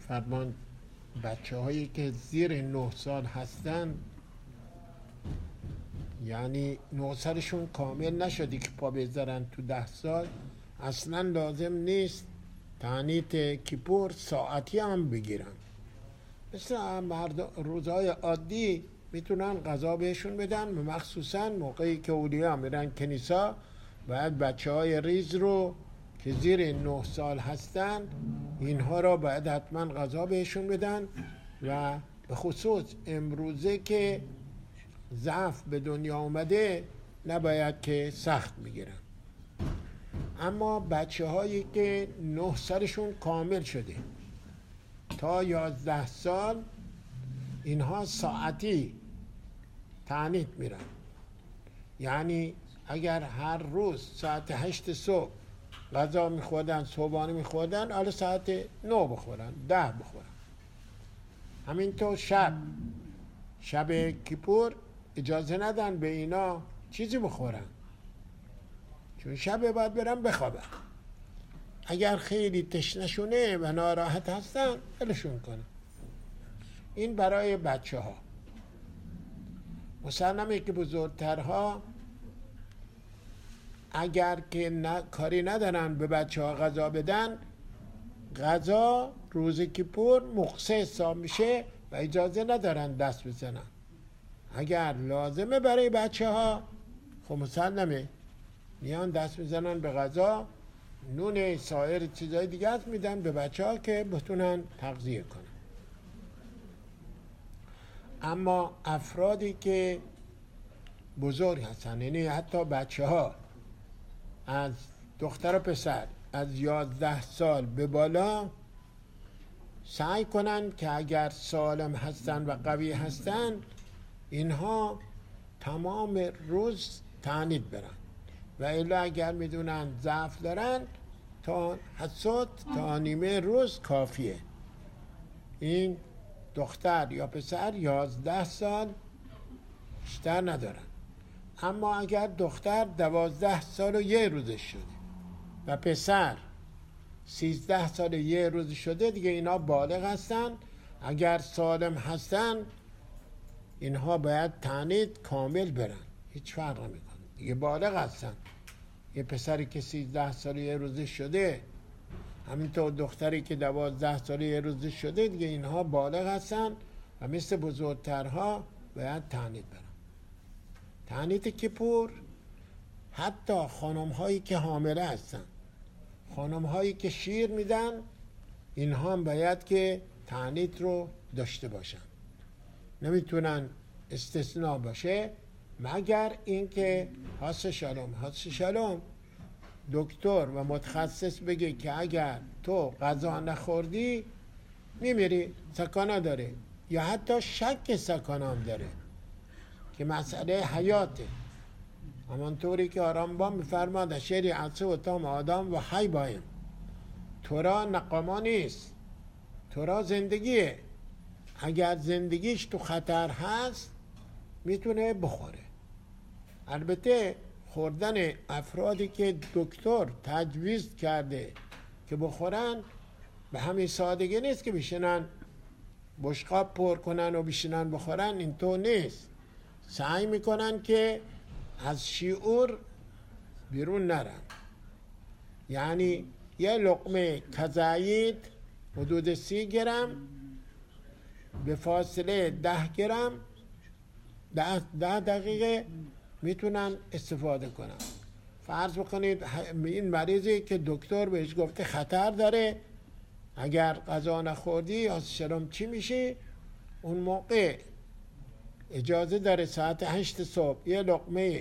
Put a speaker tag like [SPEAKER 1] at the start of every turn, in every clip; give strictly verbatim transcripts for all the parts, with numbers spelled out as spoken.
[SPEAKER 1] فرمان بچه هایی که زیر نه سال هستن، یعنی نه سالشون کامل نشدی که پا بذارن تو ده سال، اصلا لازم نیست تعنیت کیپور ساعتی هم بگیرن. مثل روزهای عادی میتونن غذا بهشون بدن، مخصوصا موقعی که اولیا میرن کنیسا باید بچه های ریز رو که زیر نه سال هستن اینها را باید حتما غذا بهشون بدن، و به خصوص امروزه که ضعف به دنیا آمده نباید که سخت میگیرن. اما بچه هایی که نه سالشون کامل شده تا یازده سال اینها ساعتی تعنیت میرن، یعنی اگر هر روز ساعت هشت صبح غذا میخوردن، صبحانه میخوردن، حالا ساعت نه بخورن، ده بخورن. همینطور شب شب کیپور اجازه ندن به اینا چیزی بخورن، چون شب باید برن بخوابن. اگر خیلی تشنشونه و ناراحت هستن بلشون کنن. این برای بچه ها. مسلمه که بزرگترها اگر که ن... کاری ندارن به بچه ها غذا بدن، غذا روز کیپور مقصه حساب میشه و اجازه ندارن دست بزنن. اگر لازمه برای بچه ها، خب مسلمه میان دست میزنن به غذا، نون سایر چیزای دیگه هست میدن به بچه ها که بتونن تغذیه کنن. اما افرادی که بزرگ هستن، یعنی حتی بچه ها از دختر و پسر از یازده سال به بالا، سعی کنن که اگر سالم هستن و قوی هستن اینها تمام روز تعنیت برن، و الا اگر میدونن ضعف دارن تا حسات تا نیمه روز کافیه. این دختر یا پسر یازده سال بیشتر ندارن. اما اگر دختر دوازده سال و یه روزش شده و پسر سیزده سال و یه روز شده، دیگه اینا بالغ هستن. اگر سالم هستن اینها باید تعنیت کامل برن، هیچ فرق نمیکنه، دیگه بالغ هستن. یه پسری که سیزده سال و یه روز شده، همینطور دختری که دوازده سال و یه روز شده، دیگه اینها بالغ هستن و مثل بزرگترها باید تعنیت برن. تعنیت کیپور حتی خانم هایی که حامله هستن، خانم هایی که شیر میدن، اینها هم باید که تعنیت رو داشته باشن، نمیتونن استثناء باشه، مگر اینکه حاس شلوم حاس شلوم دکتر و متخصص بگه که اگر تو غذا نخوردی میمیری، سکانه داره، یا حتی شک سکانه هم داره که مسئله حیاته. همانطوری که آرامبان میفرماد شری عصه و تام آدم و حی بایم، تورا نقاما نیست، تورا زندگیه. اگر زندگیش تو خطر هست میتونه بخوره. البته خوردن افرادی که دکتر تجویز کرده که بخورن به همین سادگی نیست که بشینن بشقاب پر کنن و بشینن بخورن، این تو نیست. سعی میکنن که از شعور بیرون نرن. یعنی یه لقمه کزایید حدود سی گرم به فاصله ده گرم ده, ده دقیقه میتونن استفاده کنن. فرض بکنید این مریضی که دکتر بهش گفته خطر داره، اگر غذا نخوردی یا شرم چی میشه، اون موقع اجازه داره ساعت هشت صبح یه لقمه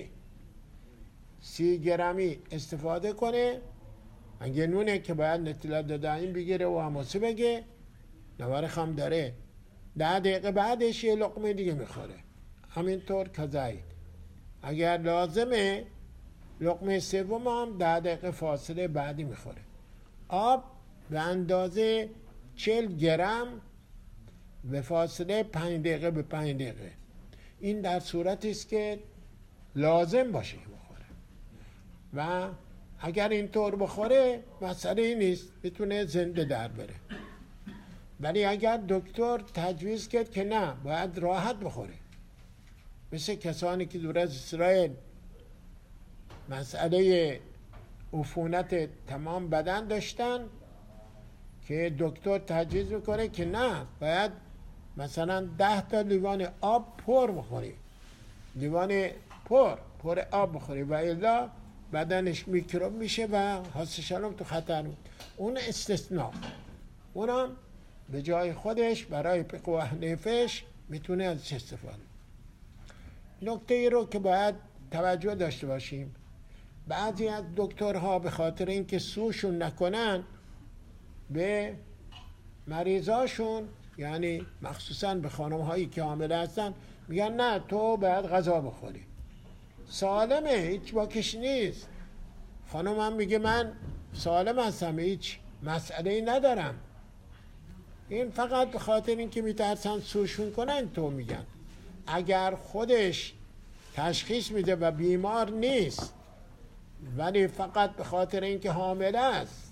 [SPEAKER 1] سی گرمی استفاده کنه. اگه نونه که باید نتیلت دادایم بگیره و هماسه بگه، نوارخ هم داره، ده دقیقه بعدش یه لقمه دیگه میخوره. همینطور کذایید. اگر لازمه لقمه سوم هم ده دقیقه فاصله بعدی میخوره. آب به اندازه چل گرم به فاصله پنج دقیقه به پنج دقیقه. این در صورتی است که لازم باشه بخوره، و اگر اینطور بخوره مسئله نیست، میتونه زنده در بره. ولی اگر دکتر تجویز کرد که نه باید راحت بخوره، مثل کسانی که دور از اسرائیل مسئله عفونت تمام بدن داشتن که دکتر تجویز میکنه که نه باید مثلا ده تا لیوان آب پر بخوری، لیوان پر پر آب بخوری و الا بدنش میکروب میشه و حاصل شلم تو خطر بود. اون استثناء، اونم به جای خودش برای پقوه نفش میتونه ازش استفاده. نکته ای رو که باید توجه داشته باشیم، بعضی از دکترها به خاطر اینکه سوشون نکنن به مریضاشون، یعنی مخصوصا به خانم هایی که حامله هستن، میگن نه تو باید غذا بخوری. سالمه، هیچ باکش نیست. خانم هم میگه من سالم هستم، هیچ مسئله ای ندارم. این فقط به خاطر اینکه میترسن سوشون کنن تو میگن. اگر خودش تشخیص میده و بیمار نیست ولی فقط به خاطر اینکه حامله است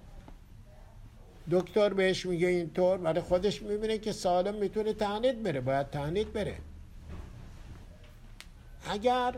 [SPEAKER 1] دکتر بهش میگه اینطور، ولی خودش میبینه که سالم میتونه تهنیت بره، باید تهنیت بره. اگر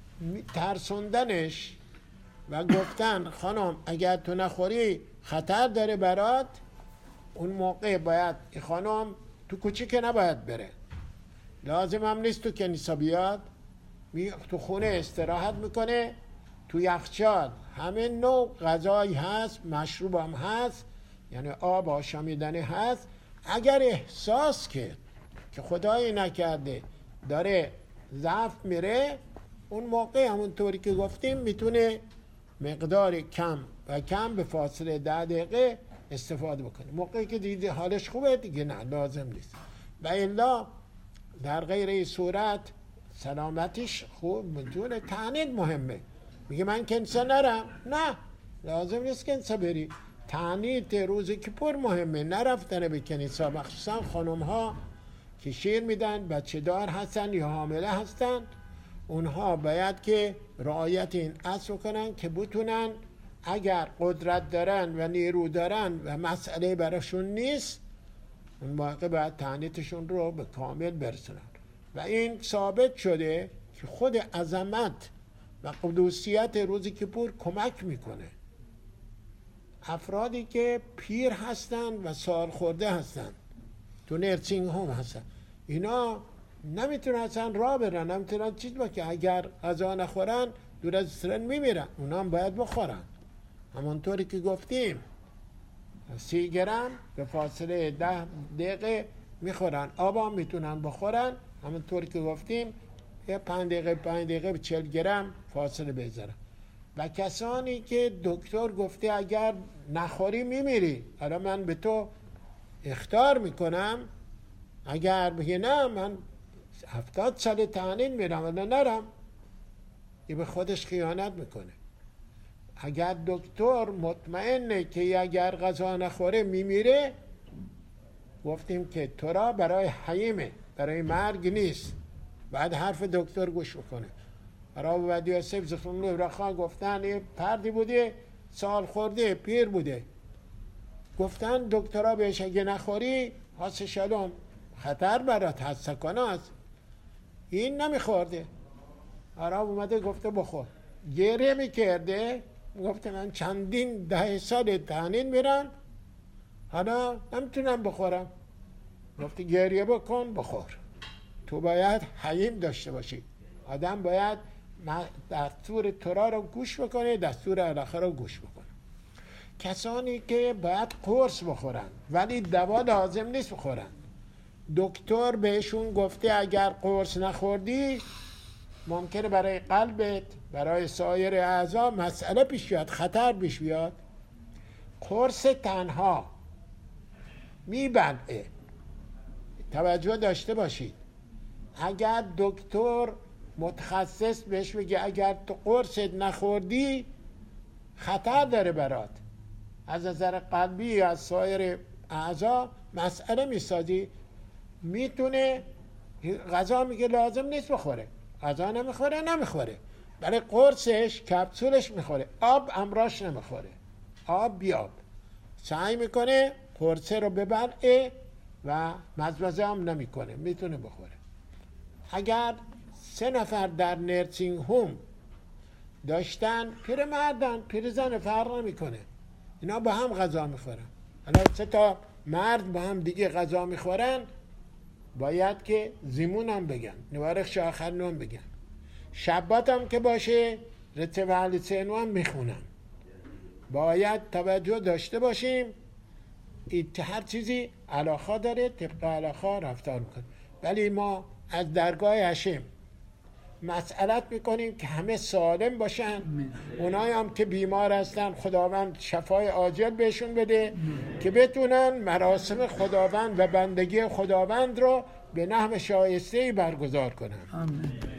[SPEAKER 1] ترسوندنش و گفتن خانم اگر تو نخوری خطر داره برات، اون موقع باید این خانم تو کوچه که نباید بره، لازم هم نیست تو کنیسا بیاد، تو خونه استراحت میکنه، تو یخچال همه نوع غذایی هست، مشروب هم هست، یعنی آب آشامیدنی هست. اگر احساس کرد که خدایی نکرده داره ضعف میره، اون موقع همونطوری که گفتیم میتونه مقدار کم و کم به فاصله ده دقیقه استفاده بکنه. موقعی که دیده حالش خوبه دیگه نه لازم نیست. و الا در غیر این صورت سلامتیش خوب میتونه. تهنیت مهمه. میگه من کنسا نرم، نه لازم نیست کنسا بری. تهنیت روزی که پر مهمه، نرفتن به کنیسا. مخصوصا خانم ها که شیر میدن، بچه دار هستن یا حامله هستن، اونها باید که رعایت این اصل کنن که بتونن اگر قدرت دارن و نیرو دارن و مسئله براشون نیست، اون موقع باید تهنیتشون رو به کامل برسونن. و این ثابت شده که خود عظمت و قدوسیت روزی کیپور کمک میکنه. افرادی که پیر هستن و سال خورده هستن، تو نرسینگ هوم هستن، اینا نمیتونن اصلا راه برن، نمیتونن چیز با که اگر غذا نخورن دور از سرن میمیرن. اونا هم باید بخورن، همونطوری که گفتیم سی گرم به فاصله ده دقیقه میخورن. آب هم میتونن بخورن، همونطوری که گفتیم یه پنج دقیقه پنج دقیقه به چهل گرم فاصله بذارن. و کسانی که دکتر گفته اگر نخوری میمیری، حالا من به تو اخطار میکنم، اگر بگه نه من هفتاد سال تهنین میرم ولی نرم، یه به خودش خیانت میکنه. اگر دکتر مطمئنه که اگر غذا نخوره میمیره، گفتیم که تو را برای حیمه، برای مرگ نیست، بعد حرف دکتر گوش بکنه. برای ودی یوسف زخون لبرخان گفتن یه پردی بوده سال خورده پیر بوده، گفتن دکترها بهش اگه نخوری حاس شلوم خطر برات هست، سکانه است. این نمیخورده، عرب اومده گفته بخور. گریه میکرده، گفته من چندین ده سال تهنین میرم حالا نمیتونم بخورم. گفته گریه بکن بخور. تو باید حلیم داشته باشی. آدم باید دستور تورا رو گوش بکنه، دستور الاخر رو گوش بکنه. کسانی که باید قرص بخورن ولی دوا لازم نیست بخورن، دکتر بهشون گفته اگر قرص نخوردی ممکنه برای قلبت، برای سایر اعضا مسئله پیش بیاد، خطر پیش بیاد. قرص تنها میبلعه. توجه داشته باشید، اگر دکتر متخصص بهش بگه اگر تو قرصت نخوردی خطر داره برات، از نظر قلبی یا از سایر اعضا مسئله میسازی، میتونه غذا میگه لازم نیست بخوره، غذا نمیخوره نمیخوره، برای قرصش کپسولش میخوره، آب امراش نمیخوره، آب بیاب، سعی میکنه قرصه رو ببلعه و مزمزه هم نمیکنه، میتونه بخوره. اگر سه نفر در نرسینگ هوم داشتن، پیرمردن پیرزن فرق نمیکنه، اینا با هم غذا میخورن. حالا سه تا مرد با هم دیگه غذا میخورن، باید که زیمون هم بگن، نوارخش آخر نون بگن. شبات هم که باشه رتب اهل سینو هم میخونن. باید توجه داشته باشیم، هر چیزی علاقه داره، طبق علاقه رفتار میکنه. ولی ما از درگاه هشیم مسئلت میکنیم که همه سالم باشن، اونایی هم که بیمار هستن خداوند شفای عاجل بهشون بده که بتونن مراسم خداوند و بندگی خداوند رو به نحو شایسته‌ای برگزار کنن.
[SPEAKER 2] آمین.